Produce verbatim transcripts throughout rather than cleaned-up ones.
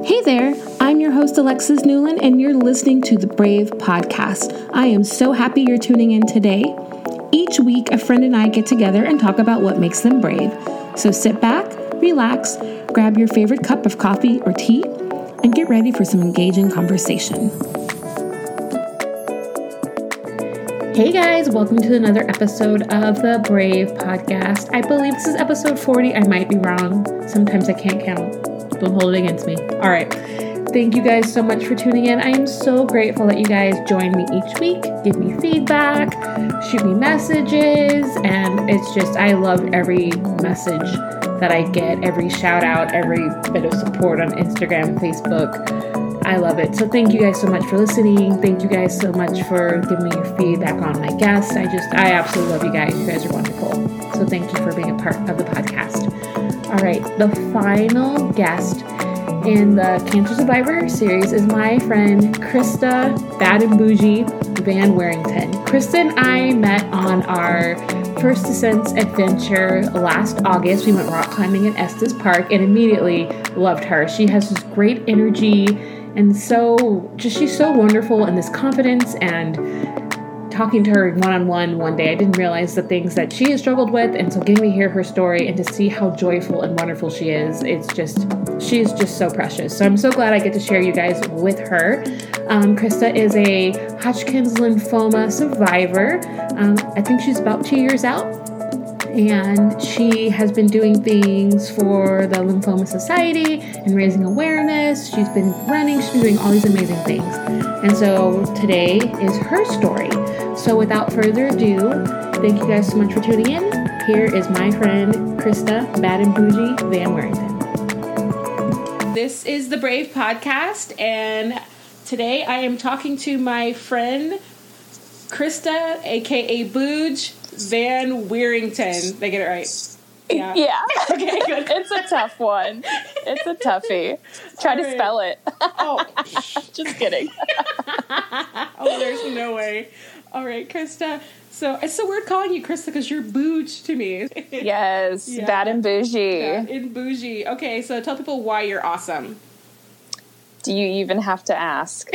Hey there, I'm your host Alexis Newland, and you're listening to the Brave Podcast. I am so happy you're tuning in today. Each week, a friend and I get together and talk about what makes them brave. So sit back, relax, grab your favorite cup of coffee or tea, and get ready for some engaging conversation. Hey guys, welcome to another episode of the Brave Podcast. I believe this is episode forty. I might be wrong. Sometimes I can't count. Don't hold it against me. All right. Thank you guys so much for tuning in. I am so grateful that you guys join me each week, give me feedback, shoot me messages, and it's just, I love every message that I get, every shout out, every bit of support on Instagram, Facebook. I love it. So thank you guys so much for listening. Thank you guys so much for giving me your feedback on my guests. I just, I absolutely love you guys. You guys are wonderful. So thank you for being a part of the podcast. All right. The final guest in the Cancer Survivor series is my friend, Krista Bad and Bougie Van Warrington. Krista and I met on our First Descents adventure last August. We went rock climbing at Estes Park and immediately loved her. She has this great energy and so just she's so wonderful and this confidence, and talking to her one-on-one one day, I didn't realize the things that she has struggled with, and so getting to hear her story and to see how joyful and wonderful she is, it's just, she is just so precious. So I'm so glad I get to share you guys with her. Um, Krista is a Hodgkin's lymphoma survivor. Um, I think she's about two years out. And she has been doing things for the Lymphoma Society and raising awareness. She's been running. She's been doing all these amazing things. And so today is her story. So without further ado, thank you guys so much for tuning in. Here is my friend, Krista Bad and Bougie Van Warrington. This is the Brave Podcast, and today I am talking to my friend, Krista, a k a. Bouge Van Warrington. They get it right. Yeah. yeah. Okay, good. It's a tough one. It's a toughie. Try All to right. spell it. Oh. Just kidding. Oh, there's no way. All right, Krista. So it's so weird calling you Krista because you're Bouge to me. Yes. Yeah. Bad and Bougie. Bad and Bougie. Okay, so tell people why you're awesome. Do you even have to ask?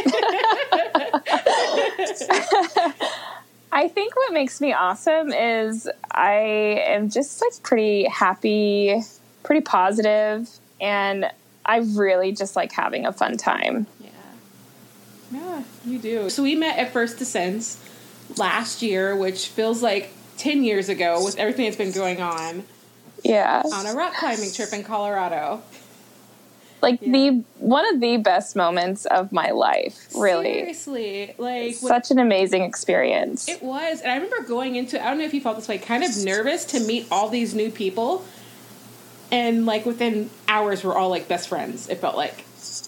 I think what makes me awesome is I am just like pretty happy, pretty positive, and I really just like having a fun time. Yeah. Yeah, you do. So we met at First Descents last year, which feels like ten years ago with everything that's been going on. Yeah. On a rock climbing trip in Colorado. Like yeah. the one of the best moments of my life, really. Seriously, like such an amazing experience. It was, and I remember going into. I don't know if you felt this way, kind of nervous to meet all these new people, and like within hours, we're all like best friends. It felt like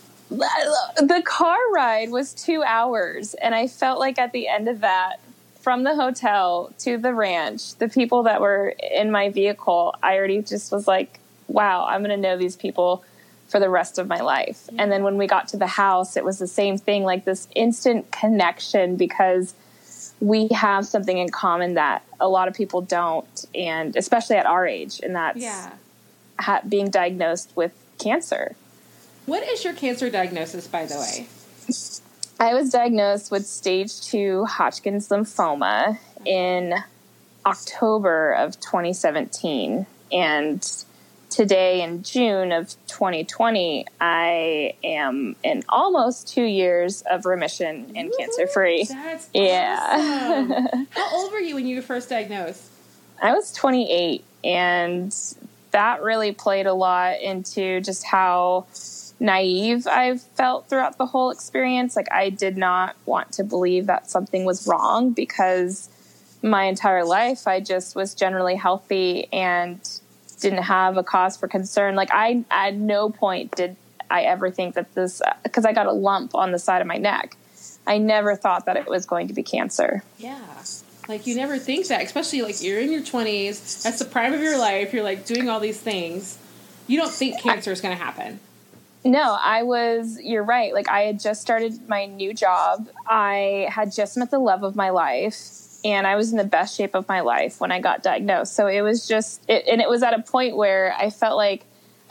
the car ride was two hours, and I felt like at the end of that, from the hotel to the ranch, the people that were in my vehicle, I already just was like, "Wow, I'm going to know these people for the rest of my life." Yeah. And then when we got to the house, it was the same thing, like this instant connection because we have something in common that a lot of people don't, and especially at our age, and that's yeah. ha- being diagnosed with cancer. What is your cancer diagnosis, by the way? I was diagnosed with stage two Hodgkin's lymphoma in October of twenty seventeen, and today in June of twenty twenty, I am in almost two years of remission and Woo-hoo, cancer-free. That's yeah. awesome. How old were you when you were first diagnosed? I was twenty-eight, and that really played a lot into just how naive I felt throughout the whole experience. Like, I did not want to believe that something was wrong because my entire life I just was generally healthy and didn't have a cause for concern. Like, I, at no point did I ever think that this, because I got a lump on the side of my neck. I never thought that it was going to be cancer. Yeah. Like, you never think that, especially, like, you're in your twenties. That's the prime of your life. You're, like, doing all these things. You don't think cancer is going to happen. No, I was, you're right. Like, I had just started my new job. I had just met the love of my life. And I was in the best shape of my life when I got diagnosed. So it was just, it, and it was at a point where I felt like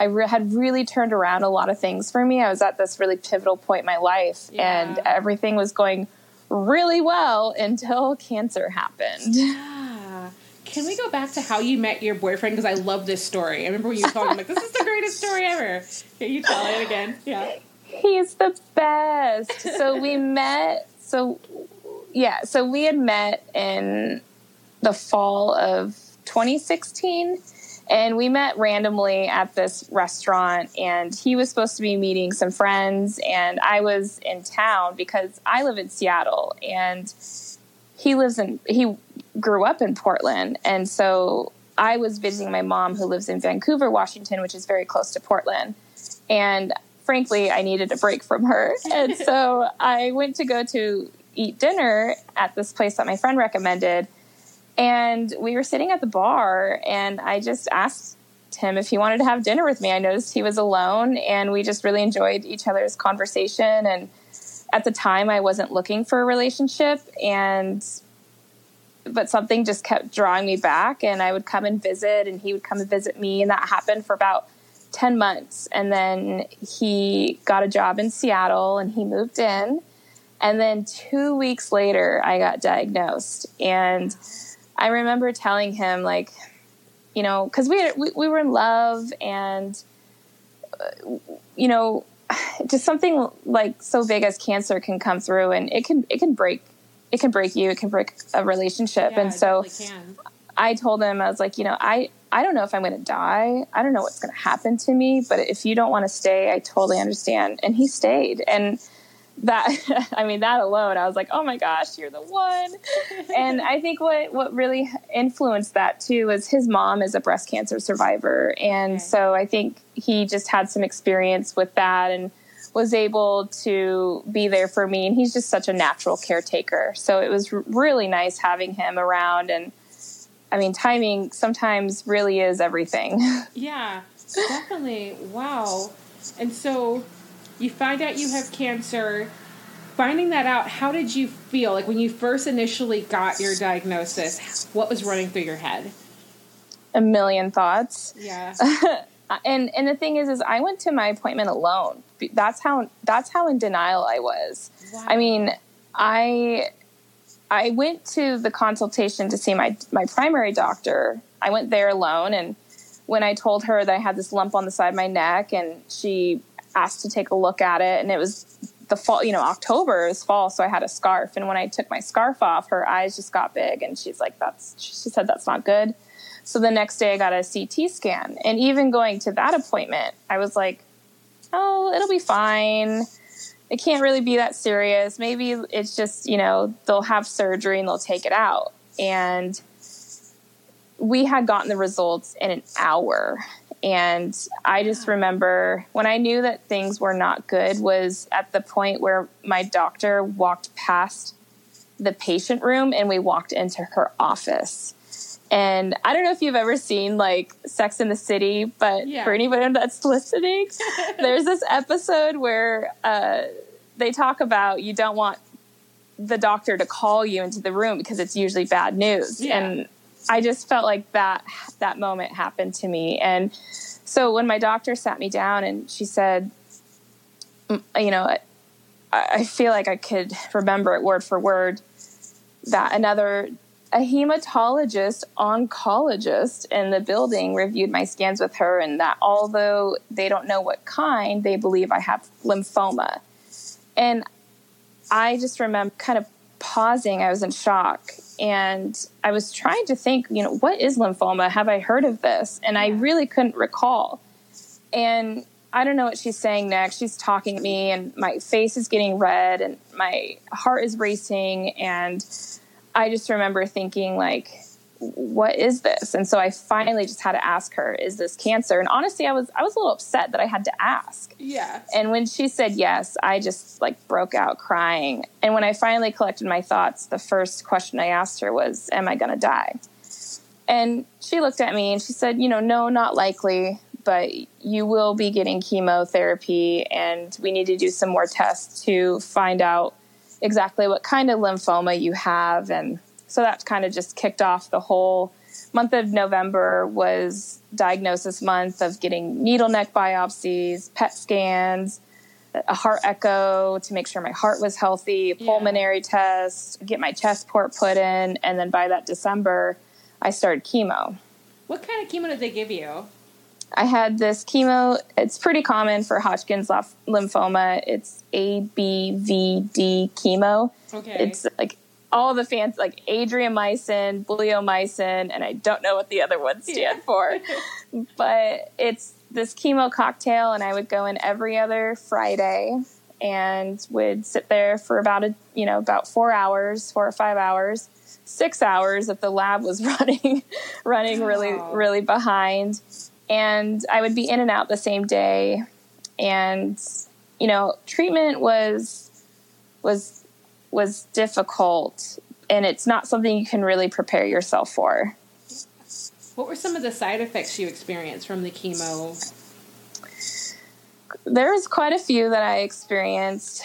I re- had really turned around a lot of things for me. I was at this really pivotal point in my life, yeah. and everything was going really well until cancer happened. Yeah. Can we go back to how you met your boyfriend? Because I love this story. I remember when you were talking, I'm like, this is the greatest story ever. Can you tell it again? Yeah. He's the best. So we met, so yeah, so we had met in the fall of twenty sixteen. And we met randomly at this restaurant, and he was supposed to be meeting some friends, and I was in town because I live in Seattle, and he lives in, he grew up in Portland. And so I was visiting my mom, who lives in Vancouver, Washington, which is very close to Portland. And frankly, I needed a break from her. And so I went to go to eat dinner at this place that my friend recommended. And we were sitting at the bar, and I just asked him if he wanted to have dinner with me. I noticed he was alone, and we just really enjoyed each other's conversation. And at the time, I wasn't looking for a relationship, and but something just kept drawing me back, and I would come and visit, and he would come and visit me, and that happened for about ten months. And then he got a job in Seattle, and he moved in. And then two weeks later, I got diagnosed, and I remember telling him, like, you know, because we, we we were in love, and, uh, you know, just something like so big as cancer can come through, and it can it can break it can break you, it can break a relationship. Yeah, and so can. I told him, I was like, you know, I, I don't know if I'm going to die. I don't know what's going to happen to me, but if you don't want to stay, I totally understand. And he stayed. And that, I mean, that alone, I was like, oh my gosh, you're the one. And I think what, what really influenced that too was his mom is a breast cancer survivor. And okay. so I think he just had some experience with that and was able to be there for me. And he's just such a natural caretaker. So it was r- really nice having him around. And I mean, timing sometimes really is everything. Yeah, definitely. Wow. And so you find out you have cancer. Finding that out, how did you feel? Like when you first initially got your diagnosis, what was running through your head? A million thoughts. Yeah. and and the thing is, is I went to my appointment alone. That's how that's how in denial I was. Wow. I mean, I I went to the consultation to see my my primary doctor. I went there alone, and when I told her that I had this lump on the side of my neck, and she asked to take a look at it, and it was the fall, you know, October is fall, so I had a scarf, and when I took my scarf off, her eyes just got big, and she's like, "That's," she said, "that's not good." So the next day, I got a C T scan, and even going to that appointment, I was like, "Oh, it'll be fine. It can't really be that serious. Maybe it's just, you know, they'll have surgery and they'll take it out." And we had gotten the results in an hour. And I just remember when I knew that things were not good was at the point where my doctor walked past the patient room and we walked into her office. And I don't know if you've ever seen like Sex and the City, but yeah. for anybody that's listening, there's this episode where uh, they talk about you don't want the doctor to call you into the room because it's usually bad news. Yeah. And I just felt like that that moment happened to me. And so when my doctor sat me down and she said, you know, I, I feel like I could remember it word for word, that another a hematologist oncologist in the building reviewed my scans with her, and that although they don't know what kind, they believe I have lymphoma. And I just remember kind of pausing. I was in shock, and I was trying to think, you know, what is lymphoma? Have I heard of this? And I really couldn't recall. And I don't know what she's saying next. She's talking to me, and my face is getting red, and my heart is racing, and I just remember thinking, like, what is this? And so I finally just had to ask her, is this cancer? And honestly, I was I was a little upset that I had to ask. Yeah. And when she said yes, I just, like, broke out crying. And when I finally collected my thoughts, the first question I asked her was, am I going to die? And she looked at me and she said, you know, no, not likely, but you will be getting chemotherapy, and we need to do some more tests to find out exactly what kind of lymphoma you have. And so that kind of just kicked off the whole month of November was diagnosis month of getting needle neck biopsies, P E T scans, a heart echo to make sure my heart was healthy, Yeah. pulmonary test, get my chest port put in. And then by that December, I started chemo. What kind of chemo did they give you? I had this chemo. It's pretty common for Hodgkin's lymph- lymphoma. It's A B V D chemo. Okay. It's like all the fancy, like adriamycin, bleomycin, and I don't know what the other ones stand Yeah. for. But it's this chemo cocktail, and I would go in every other Friday and would sit there for about a, you know, about four hours, four or five hours, six hours if the lab was running, running really, Wow. really behind. And I would be in and out the same day. And, you know, treatment was, was, was difficult, and it's not something you can really prepare yourself for. What were some of the side effects you experienced from the chemo? There was quite a few that I experienced.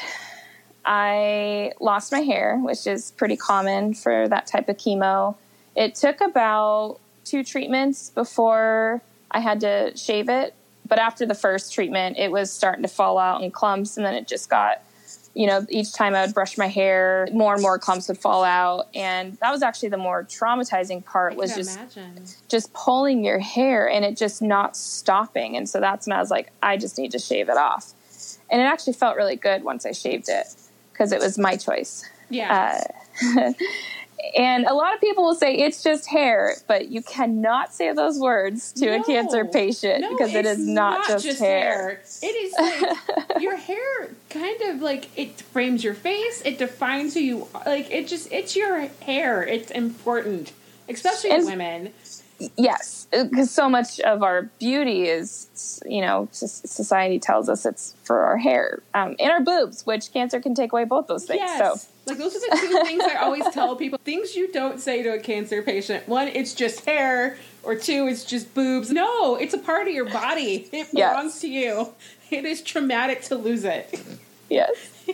I lost my hair, which is pretty common for that type of chemo. It took about two treatments before I had to shave it. But after the first treatment, it was starting to fall out in clumps, and then it just got, you know, each time I would brush my hair, more and more clumps would fall out. And that was actually the more traumatizing part, I was can just imagine. just pulling your hair and it just not stopping. And so that's when I was like, I just need to shave it off. And it actually felt really good once I shaved it, because it was my choice. Yeah. Uh, and a lot of people will say it's just hair, but you cannot say those words to No. a cancer patient, No, because it it's is not, just, hair. It is like your hair kind of like, it frames your face. It defines who you are. Like, it just, it's your hair. It's important, especially And- to women. Yes, because so much of our beauty is, you know, society tells us it's for our hair, um, and our boobs, which cancer can take away both those things. Yes. So Like, those are the two things I always tell people. Things you don't say to a cancer patient. One, it's just hair, or two, it's just boobs. No, it's a part of your body. It Yes. belongs to you. It is traumatic to lose it. yes.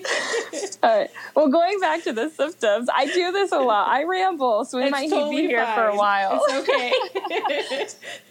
All right. Well, going back to the symptoms, I do this a lot. I ramble, so we It's might totally be here fine. for a while. It's okay.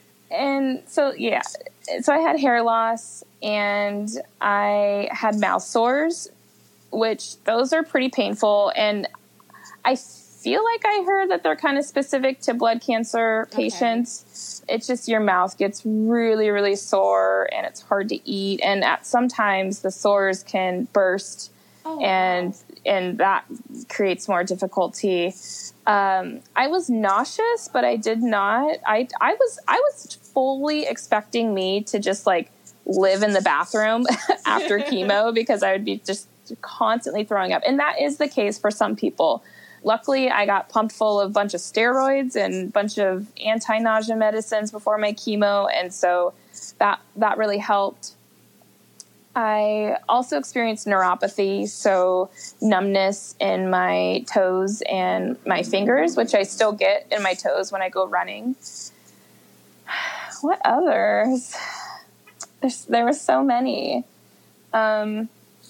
And so, yeah, so I had hair loss, and I had mouth sores, which those are pretty painful. And I feel like I heard that they're kind of specific to blood cancer patients. Okay. It's just your mouth gets really, really sore, and it's hard to eat. And at sometimes the sores can burst, oh, and wow. and that creates more difficulty. Um, I was nauseous, but I did not. I I was I was fully expecting me to just like live in the bathroom after chemo, because I would be just constantly throwing up, and that is the case for some people. Luckily, I got pumped full of a bunch of steroids and a bunch of anti-nausea medicines before my chemo, and so that that really helped. I also experienced neuropathy, so numbness in my toes and my fingers, which I still get in my toes when I go running. What others? There's, there were so many. Um,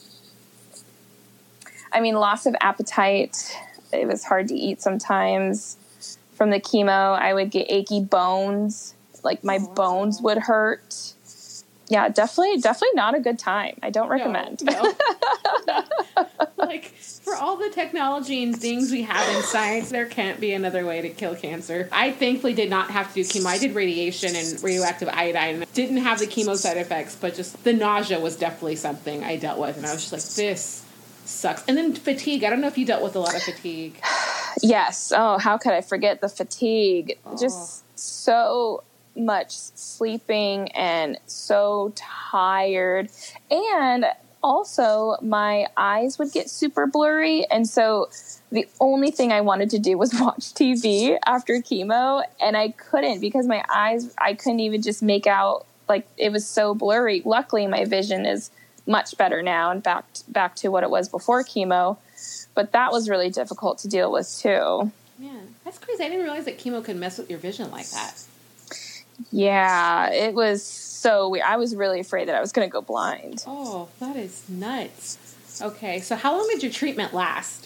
I mean, loss of appetite. It was hard to eat sometimes. From the chemo, I would get achy bones. Like, my bones would hurt. Yeah, definitely, definitely not a good time. I don't recommend. No, no. Like, for all the technology and things we have in science, there can't be another way to kill cancer. I thankfully did not have to do chemo. I did radiation and radioactive iodine. Didn't have the chemo side effects, but just the nausea was definitely something I dealt with. And I was just like, this sucks. And then fatigue. I don't know if you dealt with a lot of fatigue. Yes. Oh, how could I forget the fatigue? Oh. Just so much sleeping and so tired. And also my eyes would get super blurry. And so the only thing I wanted to do was watch T V after chemo. And I couldn't, because my eyes, I couldn't even just make out, like, it was so blurry. Luckily, my vision is much better now and back, back to what it was before chemo. But that was really difficult to deal with too. Yeah, that's crazy. I didn't realize that chemo could mess with your vision like that. Yeah, it was so weird. I was really afraid that I was going to go blind. Oh, that is nuts. Okay, so how long did your treatment last?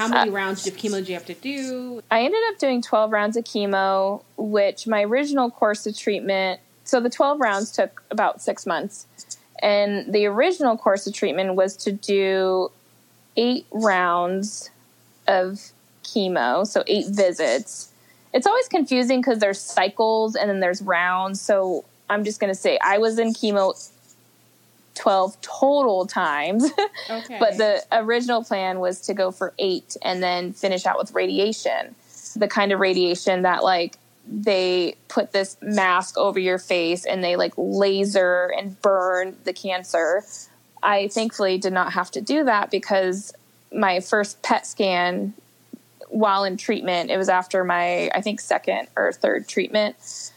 How many uh, rounds of chemo did you have to do? I ended up doing twelve rounds of chemo, which my original course of treatment, so the twelve rounds took about six months. And the original course of treatment was to do eight rounds of chemo, so eight visits. It's always confusing because there's cycles and then there's rounds. So I'm just going to say I was in chemo twelve total times. Okay. But the original plan was to go for eight and then finish out with radiation. The kind of radiation that like they put this mask over your face and they like laser and burn the cancer. I thankfully did not have to do that because my first P E T scan while in treatment, it was after my, I think, second or third treatment,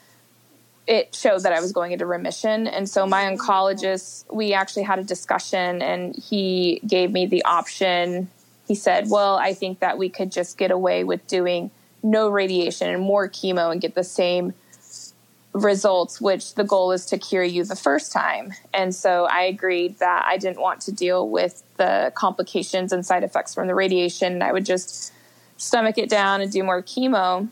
it showed that I was going into remission. And so my oncologist, we actually had a discussion and he gave me the option. He said, well, I think that we could just get away with doing no radiation and more chemo and get the same results, which the goal is to cure you the first time. And so I agreed that I didn't want to deal with the complications and side effects from the radiation. I would just stomach it down and do more chemo.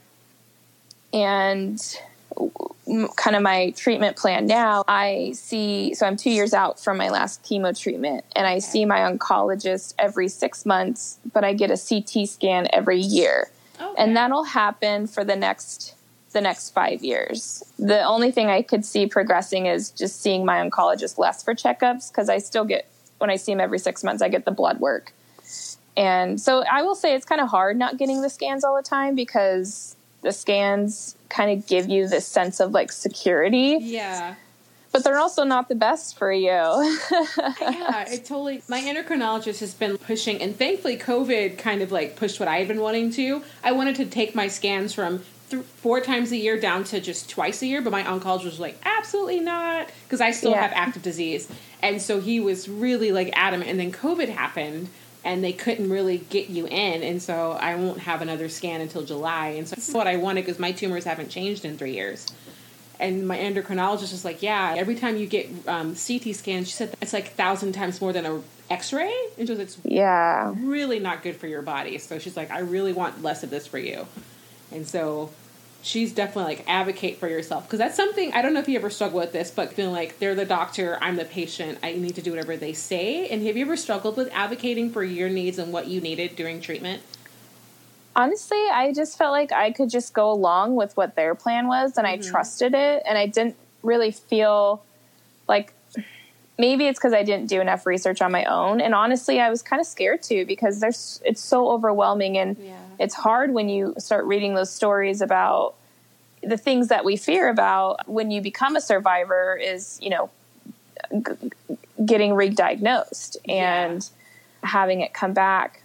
And kind of my treatment plan now, I see, so I'm two years out from my last chemo treatment, and I see my oncologist every six months, but I get a C T scan every year. Okay. And that'll happen for the next the next five years. The only thing I could see progressing is just seeing my oncologist less for checkups, because I still get, when I see him every six months, I get the blood work. And so I will say it's kind of hard not getting the scans all the time, because the scans kind of give you this sense of like security. Yeah. But they're also not the best for you. Yeah, it totally, my endocrinologist has been pushing, and thankfully COVID kind of like pushed what I've been wanting to. I wanted to take my scans from th- four times a year down to just twice a year, but my oncologist was like, absolutely not, because I still yeah. have active disease. And so he was really like adamant, and then COVID happened, and they couldn't really get you in, and so I won't have another scan until July. And so that's what I wanted, because my tumors haven't changed in three years. And my endocrinologist was like, yeah, every time you get um, C T scans, she said it's like a thousand times more than a X-ray. And so it's yeah. really not good for your body. So she's like, I really want less of this for you. And so she's definitely like, advocate for yourself. Because that's something, I don't know if you ever struggle with this, but feeling like they're the doctor, I'm the patient, I need to do whatever they say. And have you ever struggled with advocating for your needs and what you needed during treatment? Honestly, I just felt like I could just go along with what their plan was, and mm-hmm. I trusted it, and I didn't really feel like, maybe it's because I didn't do enough research on my own, and honestly, I was kind of scared too, because there's it's so overwhelming, and yeah. it's hard when you start reading those stories about the things that we fear about when you become a survivor is, you know, g- getting re-diagnosed and yeah. having it come back.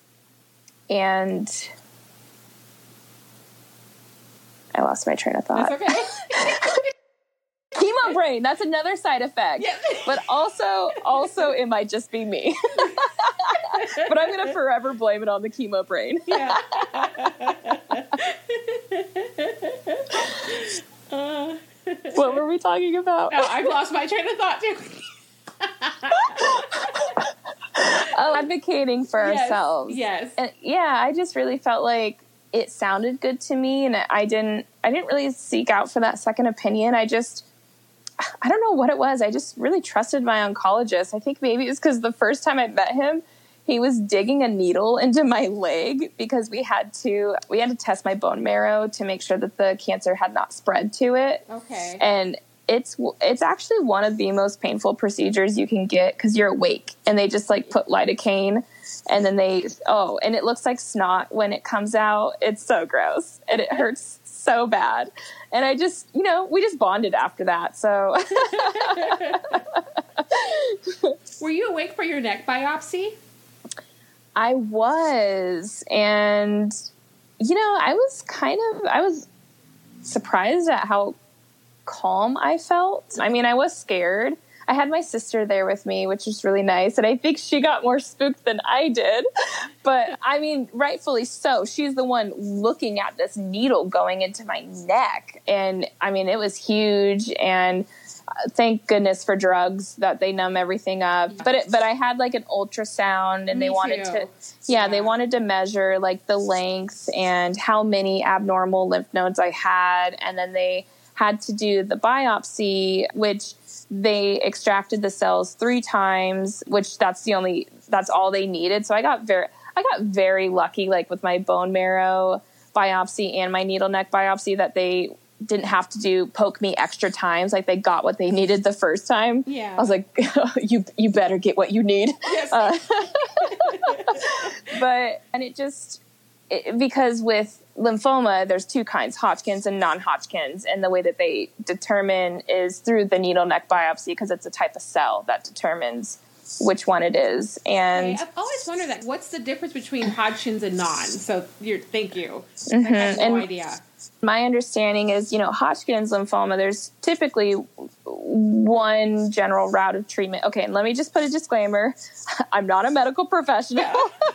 And I lost my train of thought. That's okay. Chemo brain. That's another side effect. Yeah. But also, also, it might just be me. But I'm going to forever blame it on the chemo brain. Yeah. uh. What were we talking about? Oh, I've lost my train of thought too. Oh, advocating for yes, ourselves. Yes. And yeah, I just really felt like it sounded good to me, and I didn't I didn't really seek out for that second opinion. I just I don't know what it was. I just really trusted my oncologist. I think maybe it was because the first time I met him, he was digging a needle into my leg because we had to we had to test my bone marrow to make sure that the cancer had not spread to it. Okay. And It's it's actually one of the most painful procedures you can get, because you're awake and they just like put lidocaine, and then they oh and it looks like snot when it comes out. It's so gross and it hurts so bad. And I just you know we just bonded after that. So were you awake for your neck biopsy? I was, and you know I was kind of I was surprised at how calm I felt. I mean, I was scared. I had my sister there with me, which was really nice, and I think she got more spooked than I did. But I mean, rightfully so. She's the one looking at this needle going into my neck, and I mean, it was huge. And uh, thank goodness for drugs that they numb everything up. Yeah. But it, but I had like an ultrasound, and Me they wanted too. to, yeah, yeah, they wanted to measure like the length and how many abnormal lymph nodes I had. And then they had to do the biopsy, which they extracted the cells three times, which that's the only, that's all they needed. So I got very, I got very lucky, like with my bone marrow biopsy and my needle neck biopsy, that they didn't have to do poke me extra times. Like they got what they needed the first time. Yeah. I was like, you, you better get what you need. Yes. Uh, but, and it just, it, because with lymphoma, there's two kinds, Hodgkin's and non-Hodgkin's. And the way that they determine is through the needle neck biopsy, because it's a type of cell that determines which one it is. And okay, I've always wondered that. What's the difference between Hodgkin's and non? So you're, thank you. Mm-hmm. I had no and idea. My understanding is, you know, Hodgkin's lymphoma, there's typically one general route of treatment. Okay, and let me just put a disclaimer. I'm not a medical professional.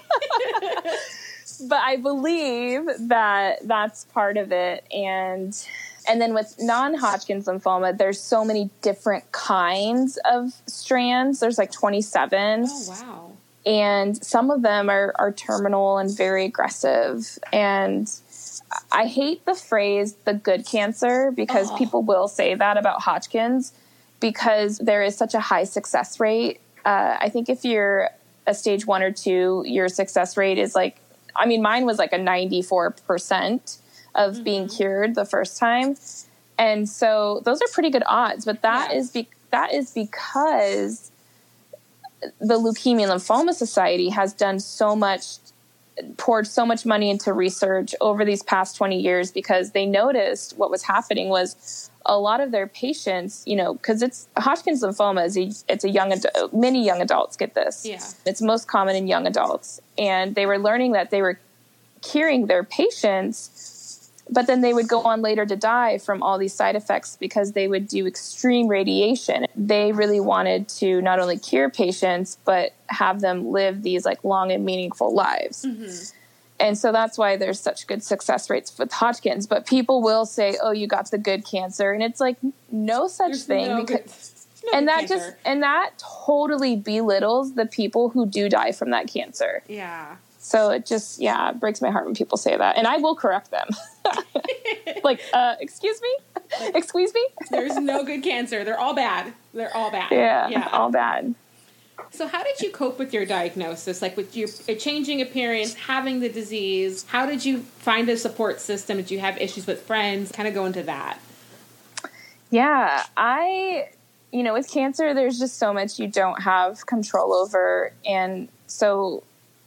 But I believe that that's part of it. And and then with non-Hodgkin's lymphoma, there's so many different kinds of strands. There's like twenty-seven. Oh, wow. And some of them are, are terminal and very aggressive. And I hate the phrase, the good cancer, because oh. people will say that about Hodgkin's because there is such a high success rate. Uh, I think if you're a stage one or two, your success rate is like, I mean, mine was like a ninety-four percent of mm-hmm. being cured the first time. And so those are pretty good odds, but that yeah. is be- that is because the Leukemia and Lymphoma Society has done so much, poured so much money into research over these past twenty years, because they noticed what was happening was a lot of their patients, you know, because it's Hodgkin's lymphoma is a, it's a young adult, many young adults get this. Yeah. It's most common in young adults. And they were learning that they were curing their patients, but then they would go on later to die from all these side effects because they would do extreme radiation. They really wanted to not only cure patients, but have them live these like long and meaningful lives. Mm-hmm. And so that's why there's such good success rates with Hodgkin's. But people will say, oh, you got the good cancer. And it's like, no such there's thing. No because, good, no and that cancer. just, and that totally belittles the people who do die from that cancer. Yeah. So it just, yeah, it breaks my heart when people say that. And I will correct them. like, uh, excuse me? Like, excuse me? There's no good cancer. They're all bad. They're all bad. Yeah, yeah, all bad. So how did you cope with your diagnosis? Like with your changing appearance, having the disease, how did you find a support system? Did you have issues with friends? Kind of go into that. Yeah, I, you know, with cancer, there's just so much you don't have control over. And so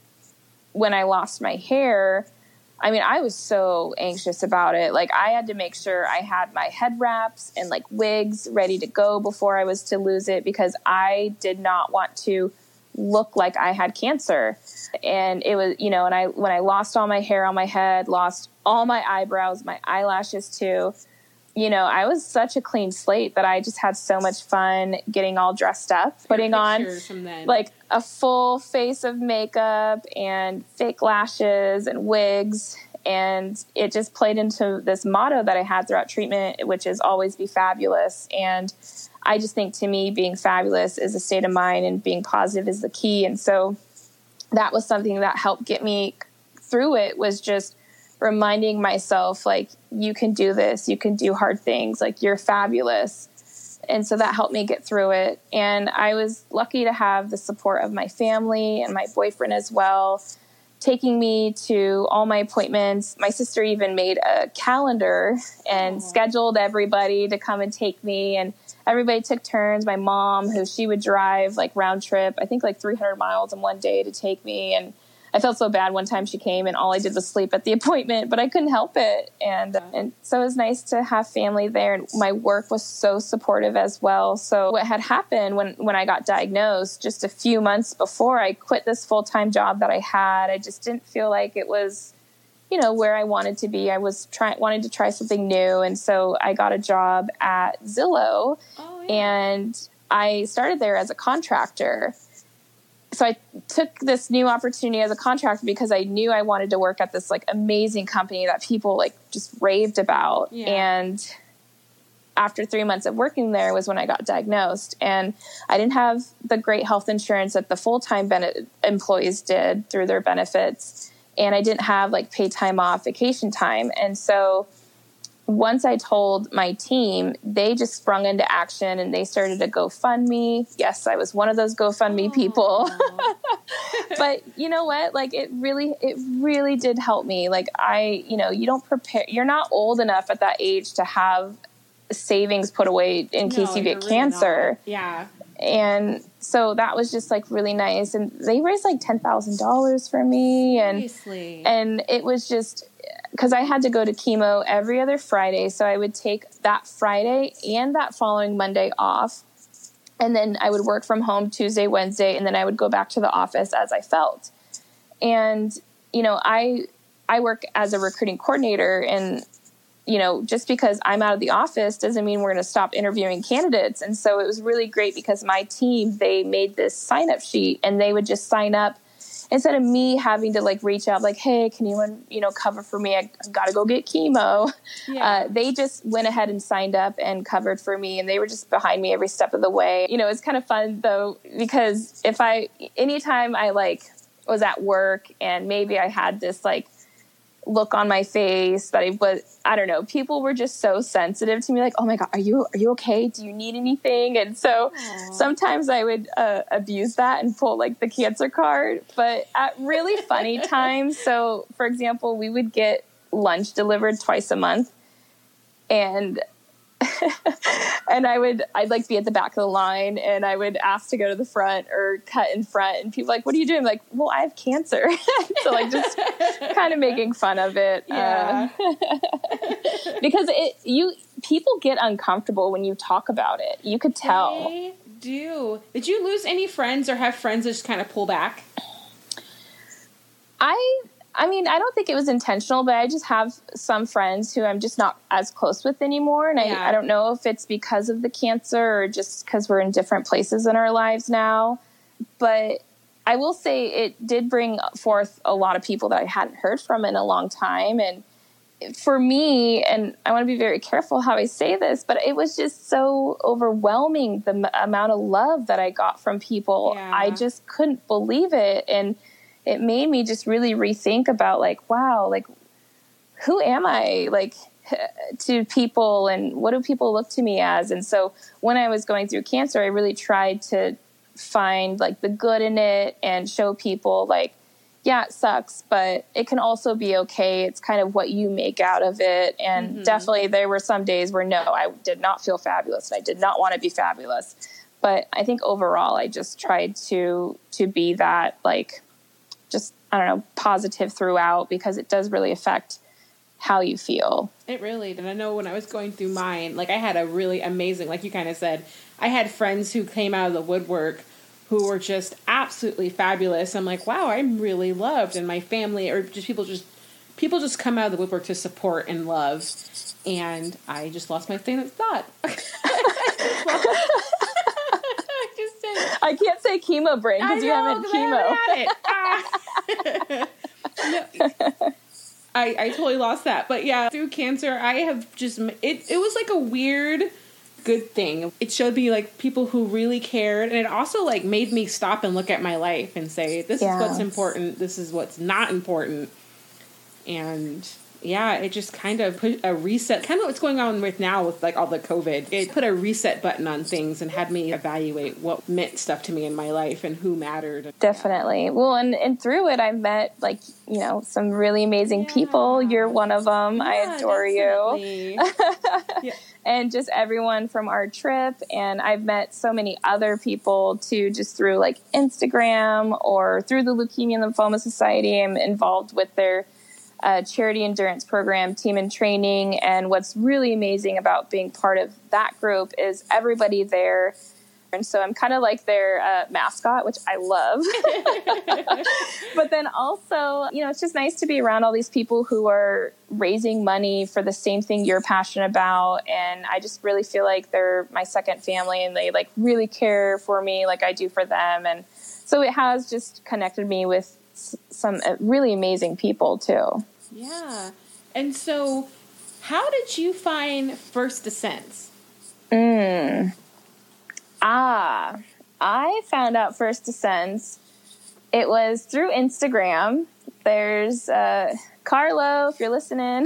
when I lost my hair, I mean, I was so anxious about it. Like, I had to make sure I had my head wraps and like wigs ready to go before I was to lose it, because I did not want to look like I had cancer. And it was, you know, and I, when I lost all my hair on my head, lost all my eyebrows, my eyelashes too, you know, I was such a clean slate that I just had so much fun getting all dressed up, putting on like a full face of makeup and fake lashes and wigs. And it just played into this motto that I had throughout treatment, which is always be fabulous. And I just think, to me, being fabulous is a state of mind, and being positive is the key. And so that was something that helped get me through it, was just reminding myself, like, you can do this, you can do hard things, like, you're fabulous. And so that helped me get through it. And I was lucky to have the support of my family and my boyfriend as well, taking me to all my appointments. My sister even made a calendar and Aww. scheduled everybody to come and take me. And everybody took turns. My mom, who she would drive like round trip, I think like three hundred miles in one day to take me. And I felt so bad one time she came and all I did was sleep at the appointment, but I couldn't help it. And and so it was nice to have family there. And my work was so supportive as well. So what had happened when, when I got diagnosed, just a few months before I quit this full-time job that I had, I just didn't feel like it was, you know, where I wanted to be. I was trying, wanted to try something new. And so I got a job at Zillow. Oh, yeah. And I started there as a contractor. So I took this new opportunity as a contractor because I knew I wanted to work at this like amazing company that people like just raved about. Yeah. And after three months of working there was when I got diagnosed. And I didn't have the great health insurance that the full-time ben- employees did through their benefits. And I didn't have like paid time off, vacation time. And so once I told my team, they just sprung into action and they started a GoFundMe. Yes, I was one of those GoFundMe people. But you know what? Like it really, it really did help me. Like I, you know, you don't prepare, you're not old enough at that age to have savings put away in No, case you get you're really cancer. not. Yeah. And so that was just like really nice. And they raised like ten thousand dollars for me. And, Seriously. and it was just, because I had to go to chemo every other Friday. So I would take that Friday and that following Monday off. And then I would work from home Tuesday, Wednesday, and then I would go back to the office as I felt. And, you know, I I work as a recruiting coordinator, and, you know, just because I'm out of the office doesn't mean we're going to stop interviewing candidates. And so it was really great because my team, they made this sign-up sheet, and they would just sign up instead of me having to like reach out like, hey, can you, you know, cover for me? I got to go get chemo. Yeah. Uh, they just went ahead and signed up and covered for me. And they were just behind me every step of the way. You know, it's kind of fun though, because if I, anytime I like was at work and maybe I had this like look on my face that I was, I don't know, people were just so sensitive to me. Like, oh my God, are you, are you okay? Do you need anything? And so Aww. Sometimes I would uh, abuse that and pull like the cancer card, but at really funny times. So for example, we would get lunch delivered twice a month, and and I would, I'd like be at the back of the line, and I would ask to go to the front or cut in front, and people like, what are you doing? I'm like, well, I have cancer. So like just kind of making fun of it. Yeah. Uh, because it, you, people get uncomfortable when you talk about it. You could tell. They do. Did you lose any friends or have friends that just kind of pull back? I, I mean, I don't think it was intentional, but I just have some friends who I'm just not as close with anymore. And yeah. I, I don't know if it's because of the cancer or just because we're in different places in our lives now. But I will say it did bring forth a lot of people that I hadn't heard from in a long time. And for me, and I want to be very careful how I say this, but it was just so overwhelming, the m- amount of love that I got from people. Yeah. I just couldn't believe it. And it made me just really rethink about like, wow, like, who am I like to people, and what do people look to me as? And so when I was going through cancer, I really tried to find like the good in it and show people like, yeah, it sucks, but it can also be okay. It's kind of what you make out of it. And mm-hmm. definitely there were some days where no, I did not feel fabulous and I did not want to be fabulous. But I think overall I just tried to, to be that like, just, I don't know, positive throughout, because it does really affect how you feel. It really did. I know when I was going through mine, like I had a really amazing, like you kind of said, I had friends who came out of the woodwork who were just absolutely fabulous. I'm like, wow, I'm really loved. And my family, or just people just, people just come out of the woodwork to support and love. And I just lost my train of thought. I can't say chemo brain because you haven't chemo. It. no. I, I totally lost that. But yeah, through cancer, I have just, it, it was like a weird, good thing. It showed me like people who really cared. And it also like made me stop and look at my life and say, this yeah. is what's important. This is what's not important. And yeah, it just kind of put a reset, kind of what's going on with now with like all the COVID. It put a reset button on things and had me evaluate what meant stuff to me in my life and who mattered. Definitely. Well, and, and through it, I've met like, you know, some really amazing yeah. people. You're one of them. Yeah, I adore definitely. you. yeah. And just everyone from our trip. And I've met so many other people too, just through like Instagram or through the Leukemia and Lymphoma Society. I'm involved with their Uh, charity endurance program, Team in Training. And what's really amazing about being part of that group is everybody there. And so I'm kind of like their uh, mascot, which I love. But then also, you know, it's just nice to be around all these people who are raising money for the same thing you're passionate about. And I just really feel like they're my second family, and they like really care for me like I do for them. And so it has just connected me with s- some really amazing people too. Yeah. And so how did you find First Descents? Mm. Ah, I found out First Descents. It was through Instagram. There's uh, Carlo, if you're listening.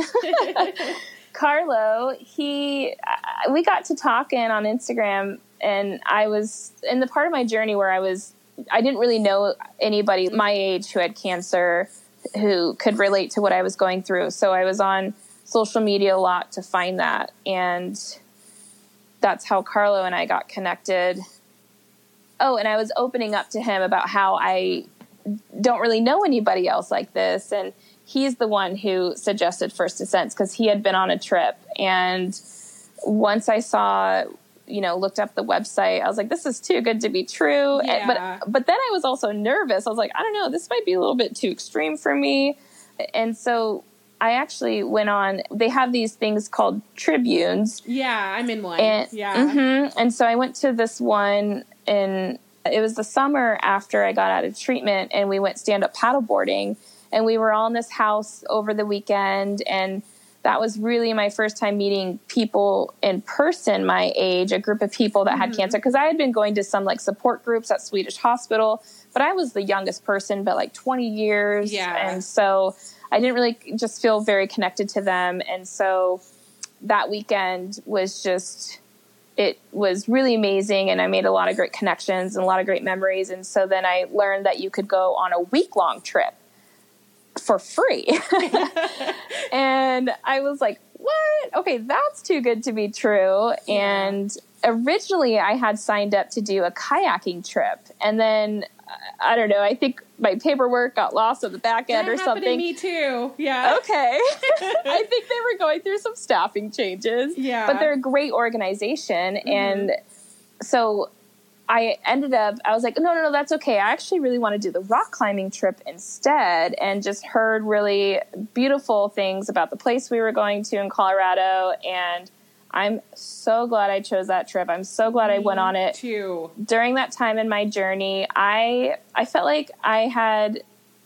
Carlo, he, uh, we got to talking on Instagram, and I was in the part of my journey where I was, I didn't really know anybody my age who had cancer who could relate to what I was going through. So I was on social media a lot to find that. And that's how Carlo and I got connected. Oh, and I was opening up to him about how I don't really know anybody else like this. And he's the one who suggested First Descents because he had been on a trip. And once I saw, you know, looked up the website, I was like, this is too good to be true. Yeah. And, but, but then I was also nervous. I was like, I don't know, this might be a little bit too extreme for me. And so I actually went on, they have these things called tribunes. Yeah, I'm in one. And, yeah. Mm-hmm, and so I went to this one, and it was the summer after I got out of treatment, and we went stand-up paddleboarding, and we were all in this house over the weekend, and that was really my first time meeting people in person my age, a group of people that had mm-hmm. cancer, because I had been going to some like support groups at Swedish Hospital, but I was the youngest person by like twenty years. Yeah. And so I didn't really just feel very connected to them. And so that weekend was just, it was really amazing. And I made a lot of great connections and a lot of great memories. And so then I learned that you could go on a week long trip for free. And I was like, what? Okay, that's too good to be true. Yeah. And originally I had signed up to do a kayaking trip. And then, I don't know, I think my paperwork got lost on the back end that or something. To me too. Yeah. Okay. I think they were going through some staffing changes. Yeah. But they're a great organization. Mm-hmm. And so I ended up, I was like, no, no, no, that's okay. I actually really want to do the rock climbing trip instead, and just heard really beautiful things about the place we were going to in Colorado. And I'm so glad I chose that trip. I'm so glad I went on it. Too. During that time in my journey, I I felt like I had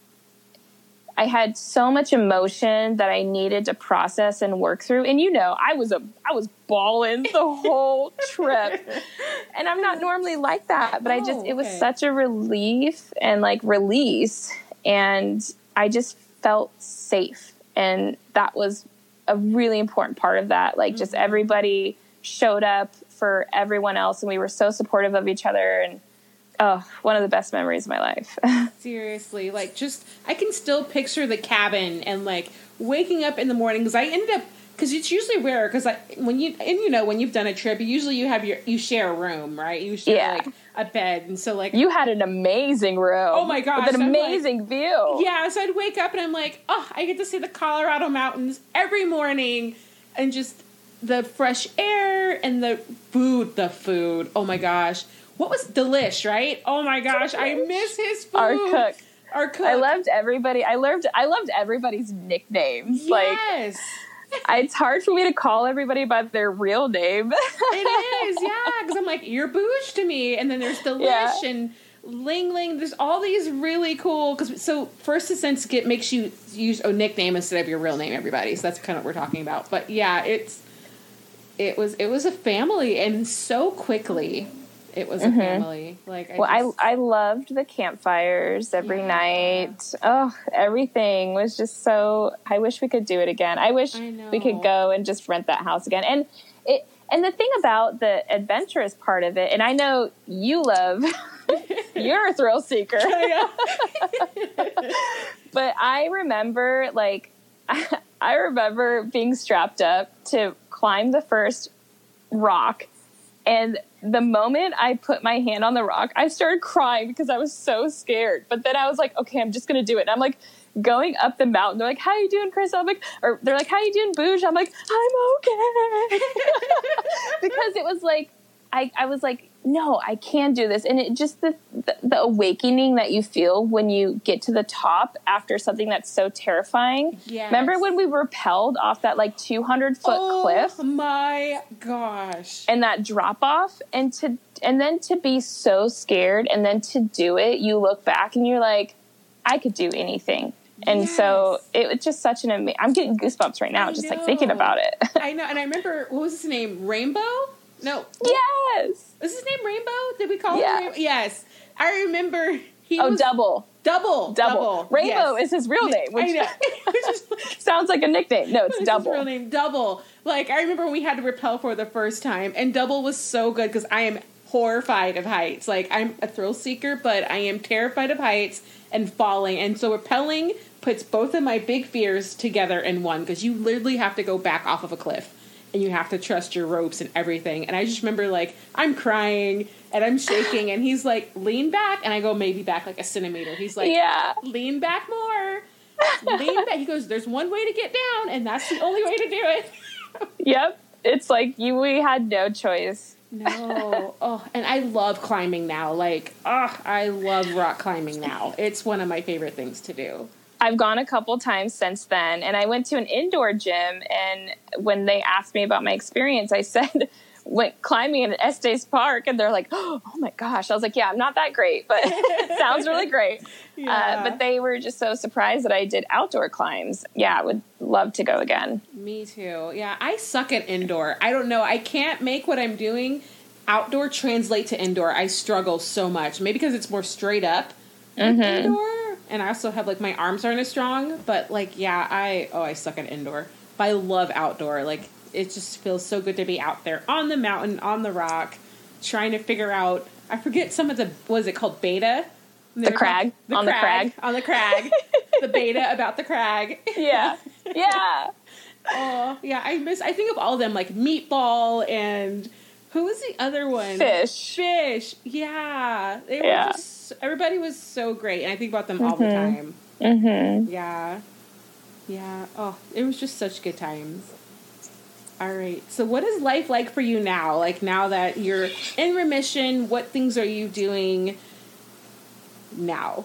I had so much emotion that I needed to process and work through. And you know, I was a I was bawling the whole trip. And I'm not normally like that, but oh, I just it was okay. such a relief and like release, and I just felt safe. And that was a really important part of that. Like, just mm-hmm. everybody showed up for everyone else, and we were so supportive of each other. And oh, one of the best memories of my life. Seriously, like, just I can still picture the cabin and like waking up in the morning, because I ended up because it's usually rare because I when you and you know when you've done a trip, usually you have your you share a room, right? You share yeah. like a bed, and so like you had an amazing room. Oh my gosh, with an I'm amazing like, view. Yeah, so I'd wake up and I'm like, oh, I get to see the Colorado mountains every morning, and just the fresh air and the food. The food. Oh my gosh, what was Delish? Right? Oh my gosh, I miss his food. Our cook. Our cook. I loved everybody. I loved. I loved everybody's nicknames. Yes. Like. It's hard for me to call everybody by their real name. It is, yeah, because I'm like, you're Boosh to me, and then there's Delish yeah. and Ling Ling. There's all these really cool, because so First Descents get makes you use a nickname instead of your real name, everybody. So that's kind of what we're talking about. But yeah, it's it was it was a family, and so quickly it was mm-hmm. a family. Like, I well, just, I I loved the campfires every yeah. night. Oh, everything was just so. I wish we could do it again. I wish I know. we could go and just rent that house again. And it and the thing about the adventurous part of it, and I know you love. You're a thrill seeker. But I remember, like, I remember being strapped up to climb the first rock, and the moment I put my hand on the rock, I started crying because I was so scared. But then I was like, okay, I'm just going to do it. And I'm like going up the mountain. They're like, how you doing, Chris? I'm like, or they're like, how you doing, Boosh? I'm like, I'm okay. Because it was like, I, I was like, no, I can do this. And it just the, the the awakening that you feel when you get to the top after something that's so terrifying. Yes. Remember when we rappelled off that like two hundred foot oh, cliff? Oh my gosh. And that drop off, and to and then to be so scared, and then to do it, you look back and you're like, I could do anything. And yes. so it was just such an amazing, I'm getting goosebumps right now, I just know. like thinking about it. I know. And I remember, what was his name? Rainbow? No. Yes. Is his name Rainbow? Did we call yeah. him Rainbow? Yes. I remember he oh, was... Double. Double. Double. Double. Rainbow yes. is his real name. Which I know. Which is, sounds like a nickname. No, it's What's Double. His real name? Double. Like, I remember when we had to rappel for the first time, and Double was so good because I am horrified of heights. Like, I'm a thrill seeker, but I am terrified of heights and falling. And so rappelling puts both of my big fears together in one, because you literally have to go back off of a cliff. And you have to trust your ropes and everything. And I just remember, like, I'm crying and I'm shaking. And he's like, lean back. And I go maybe back like a centimeter. He's like, yeah. lean back more. Lean back. He goes, there's one way to get down. And that's the only way to do it. Yep. It's like you. we had no choice. No. Oh, and I love climbing now. Like, oh, I love rock climbing now. It's one of my favorite things to do. I've gone a couple times since then, and I went to an indoor gym, and when they asked me about my experience, I said, went climbing in Estes Park, and they're like, oh my gosh. I was like, yeah, I'm not that great, but it sounds really great. Yeah. Uh, but they were just so surprised that I did outdoor climbs. Yeah, I would love to go again. Me too. Yeah, I suck at indoor. I don't know. I can't make what I'm doing outdoor translate to indoor. I struggle so much. Maybe because it's more straight up mm-hmm. indoor. And I also have, like, my arms aren't as strong. But, like, yeah, I, oh, I suck at indoor. But I love outdoor. Like, it just feels so good to be out there on the mountain, on the rock, trying to figure out, I forget some of the, what is it called, beta? The crag. The on crag, the crag. On the crag. The beta about the crag. Yeah. Yeah. Oh, yeah, I miss, I think of all of them, like Meatball and... Who was the other one? Fish. Fish. Yeah. They were yeah. just, everybody was so great. And I think about them mm-hmm. all the time. Mm-hmm. Yeah. Yeah. Oh, it was just such good times. All right. So what is life like for you now? Like, now that you're in remission, what things are you doing now?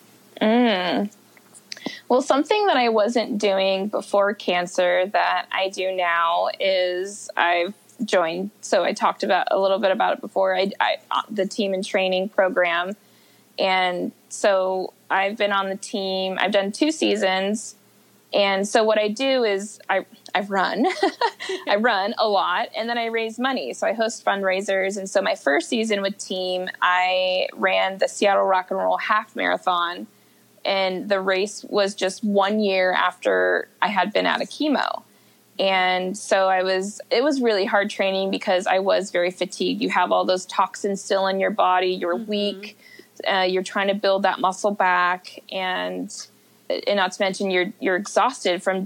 Mm. Well, something that I wasn't doing before cancer that I do now is I've joined. So I talked about a little bit about it before. I, I the team and training program, and so I've been on the team. I've done two seasons, and so what I do is I I run, I run a lot, and then I raise money. So I host fundraisers, and so my first season with team, I ran the Seattle Rock and Roll Half Marathon, and the race was just one year after I had been out of chemo. And so I was, it was really hard training because I was very fatigued. You have all those toxins still in your body. You're mm-hmm. weak. Uh, you're trying to build that muscle back. And, and not to mention you're, you're exhausted from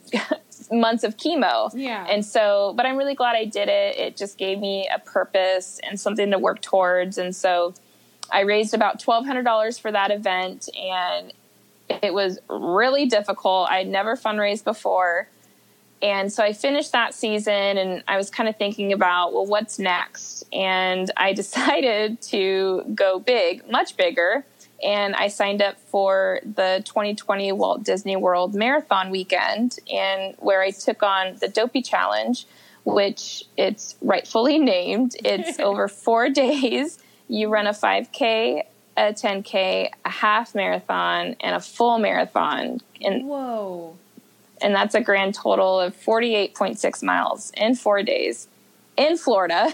months of chemo. Yeah. And so, but I'm really glad I did it. It just gave me a purpose and something to work towards. And so I raised about twelve hundred dollars for that event, and it was really difficult. I'd never fundraised before. And so I finished that season, and I was kind of thinking about, well, what's next? And I decided to go big, much bigger. And I signed up for the twenty twenty Walt Disney World Marathon weekend, and where I took on the Dopey Challenge, which it's rightfully named. It's over four days. You run a five K, a ten K, a half marathon, and a full marathon. And whoa. And that's a grand total of forty-eight point six miles in four days in Florida.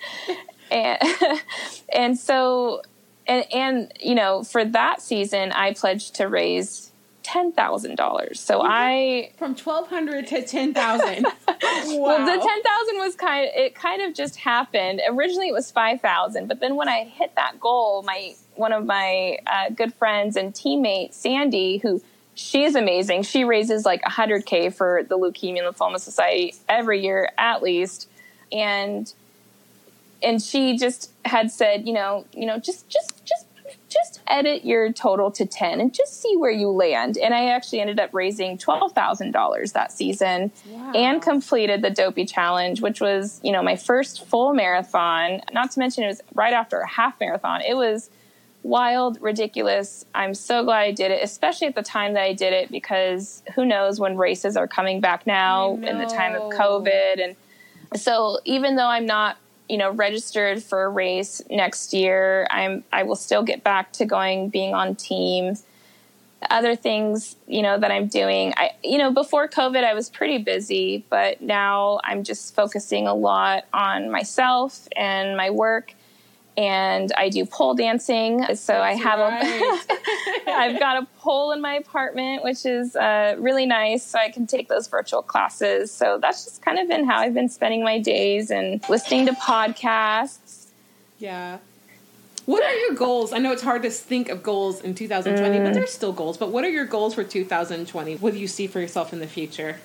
and, and so, and, and, you know, for that season, I pledged to raise ten thousand dollars. So mm-hmm. I... From twelve hundred to ten thousand. Wow. Well, the ten thousand was kind of, it kind of just happened. Originally it was five thousand, but then when I hit that goal, my, one of my uh, good friends and teammate, Sandy, who, she's amazing. She raises like one hundred K for the Leukemia and Lymphoma Society every year at least. And and she just had said, you know, you know, just just just just edit your total to ten and just see where you land. And I actually ended up raising twelve thousand dollars that season. Wow. And completed the Dopey Challenge, which was, you know, my first full marathon. Not to mention it was right after a half marathon. It was wild, ridiculous. I'm so glad I did it, especially at the time that I did it, because who knows when races are coming back now in the time of COVID. And so even though I'm not, you know, registered for a race next year, I'm, I will still get back to going, being on team. other things, you know, that I'm doing. I, you know, before COVID, I was pretty busy, but now I'm just focusing a lot on myself and my work. And I do pole dancing. So That's I have right. a, I've got a pole in my apartment, which is uh, really nice. So I can take those virtual classes. So that's just kind of been how I've been spending my days and listening to podcasts. Yeah. What are your goals? I know it's hard to think of goals in two thousand twenty, mm. but there's still goals. But what are your goals for two thousand twenty? What do you see for yourself in the future?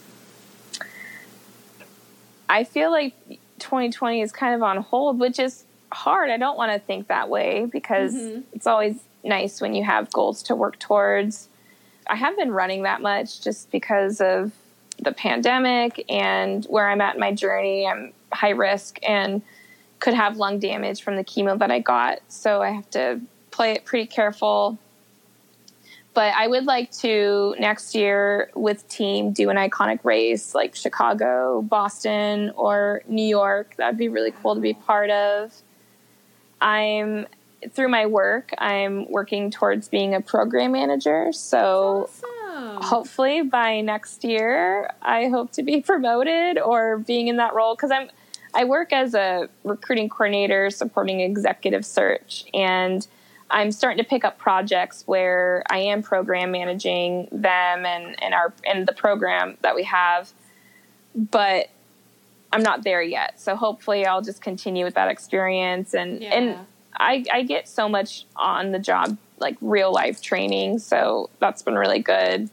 I feel like twenty twenty is kind of on hold, which is hard. I don't want to think that way because mm-hmm. it's always nice when you have goals to work towards. I haven't been running that much just because of the pandemic and where I'm at in my journey. I'm high risk and could have lung damage from the chemo that I got. So I have to play it pretty careful. But I would like to next year with team do an iconic race like Chicago, Boston, or New York. That'd be really cool to be part of. I'm through my work, I'm working towards being a program manager. So awesome. Hopefully by next year, I hope to be promoted or being in that role because I'm I work as a recruiting coordinator supporting executive search, and I'm starting to pick up projects where I am program managing them and, and our and the program that we have, but I'm not there yet. So hopefully I'll just continue with that experience. And, yeah. and I, I get so much on the job, like real life training. So that's been really good.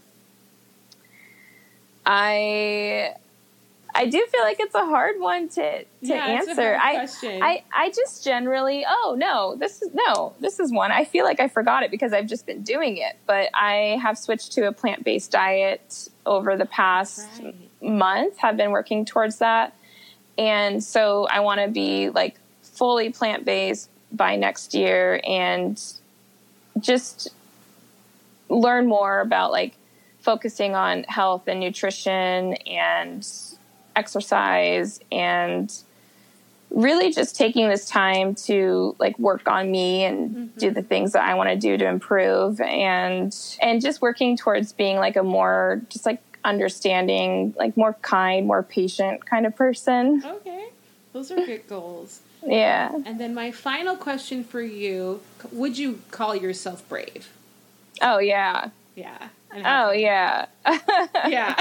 I, I do feel like it's a hard one to, to yeah, answer. It's a hard I, question. I, I just generally, oh no, this is no, this is one. I feel like I forgot it because I've just been doing it, but I have switched to a plant-based diet over the past right. month, have been working towards that. And so I want to be like fully plant-based by next year and just learn more about like focusing on health and nutrition and exercise and really just taking this time to like work on me and mm-hmm. do the things that I want to do to improve and, and just working towards being like a more just like understanding, like more kind, more patient kind of person. Okay. Those are good goals. Yeah. And then my final question for you, would you call yourself brave? Oh, yeah. Yeah. Oh, yeah. Yeah.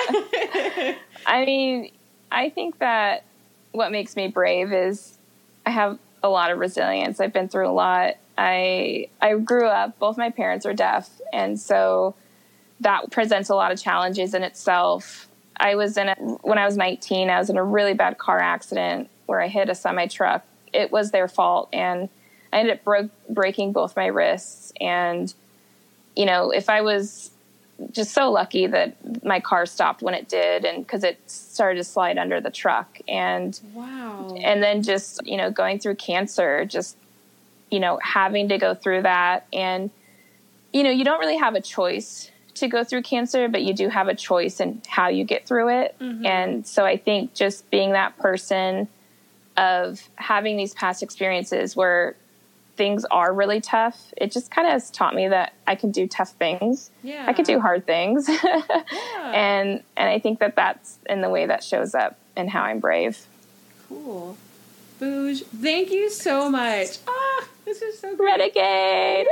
I mean, I think that what makes me brave is I have a lot of resilience. I've been through a lot. I I grew up, both my parents are deaf, and so that presents a lot of challenges in itself. I was in a, when I was nineteen, I was in a really bad car accident where I hit a semi-truck. It was their fault, and I ended up bro- breaking both my wrists. And, you know, if I was just so lucky that my car stopped when it did, and because it started to slide under the truck. And, wow. And then just, you know, going through cancer, just, you know, having to go through that. And, you know, you don't really have a choice to go through cancer, but you do have a choice in how you get through it. Mm-hmm. And so I think just being that person of having these past experiences where things are really tough, it just kind of has taught me that I can do tough things. Yeah. I can do hard things. Yeah. And, and I think that that's in the way that shows up in how I'm brave. Cool. Booj, thank you so much. Ah, this is so great. Renegade.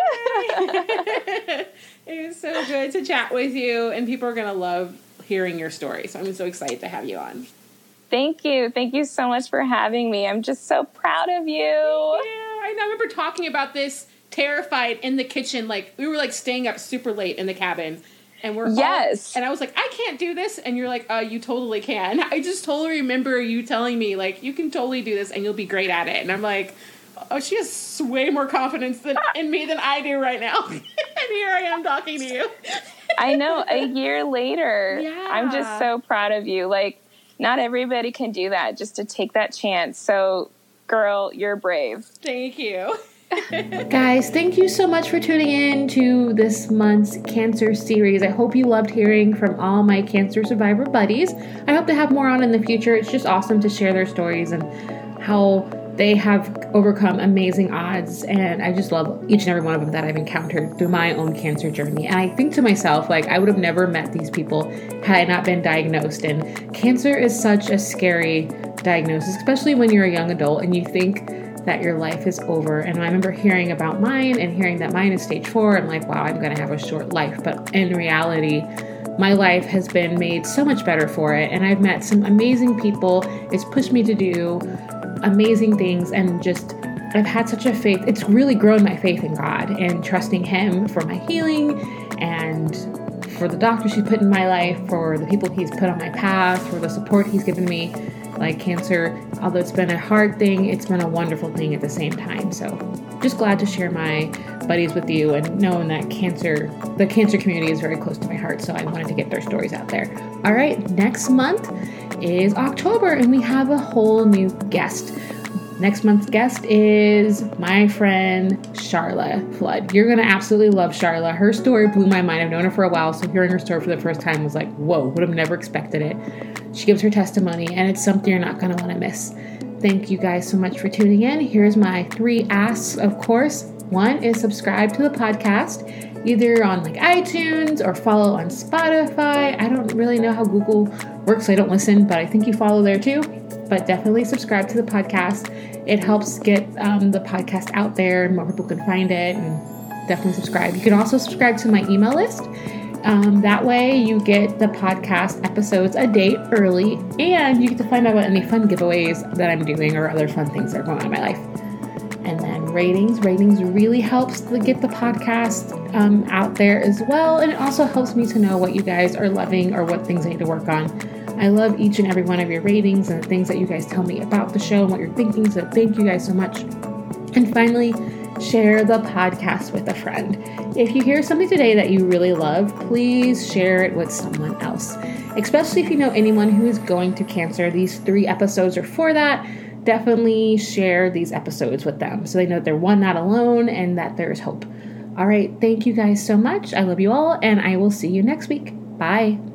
It was so good to chat with you, and people are going to love hearing your story. So I'm so excited to have you on. Thank you. Thank you so much for having me. I'm just so proud of you. Yeah, I remember talking about this terrified in the kitchen. Like, we were like staying up super late in the cabin. And we're yes. all, and I was like, I can't do this. And you're like, uh, you totally can. I just totally remember you telling me, like, you can totally do this and you'll be great at it. And I'm like, oh, she has way more confidence than, in me than I do right now. And here I am talking to you. I know, a year later. Yeah. I'm just so proud of you. Like, not everybody can do that, just to take that chance. So, girl, you're brave. Thank you. Guys, thank you so much for tuning in to this month's cancer series. I hope you loved hearing from all my cancer survivor buddies. I hope to have more on in the future. It's just awesome to share their stories and how they have overcome amazing odds, and I just love each and every one of them that I've encountered through my own cancer journey. And I think to myself, like, I would have never met these people had I not been diagnosed. And cancer is such a scary diagnosis, especially when you're a young adult and you think that your life is over. And I remember hearing about mine and hearing that mine is stage four. I'm like, wow, I'm going to have a short life. But in reality, my life has been made so much better for it. And I've met some amazing people. It's pushed me to do amazing things, and just I've had such a faith. It's really grown my faith in God and trusting Him for my healing and for the doctors He's put in my life, for the people He's put on my path, for the support He's given me. Like, cancer, although it's been a hard thing, it's been a wonderful thing at the same time. So just glad to share my buddies with you, and knowing that cancer, the cancer community is very close to my heart. So I wanted to get their stories out there. All right, next month is October, and we have a whole new guest. Next month's guest is my friend Sharla Flood. You're going to absolutely love Sharla. Her story blew my mind. I've known her for a while, so hearing her story for the first time was like, whoa, would have never expected it. She gives her testimony, and it's something you're not going to want to miss. Thank you guys so much for tuning in. Here's my three asks, of course. One is subscribe to the podcast, either on like iTunes or follow on Spotify. I don't really know how Google works, so I don't listen, but I think you follow there too. But definitely subscribe to the podcast. It helps get um, the podcast out there, and more people can find it, and definitely subscribe. You can also subscribe to my email list. Um, that way you get the podcast episodes a day early, and you get to find out about any fun giveaways that I'm doing or other fun things that are going on in my life. And then ratings. Ratings really helps to get the podcast um, out there as well. And it also helps me to know what you guys are loving or what things I need to work on. I love each and every one of your ratings and the things that you guys tell me about the show and what you're thinking. So thank you guys so much. And finally, share the podcast with a friend. If you hear something today that you really love, please share it with someone else. Especially if you know anyone who is going through cancer. These three episodes are for that. Definitely share these episodes with them so they know that they're one, not alone, and that there's hope. All right. Thank you guys so much. I love you all, and I will see you next week. Bye.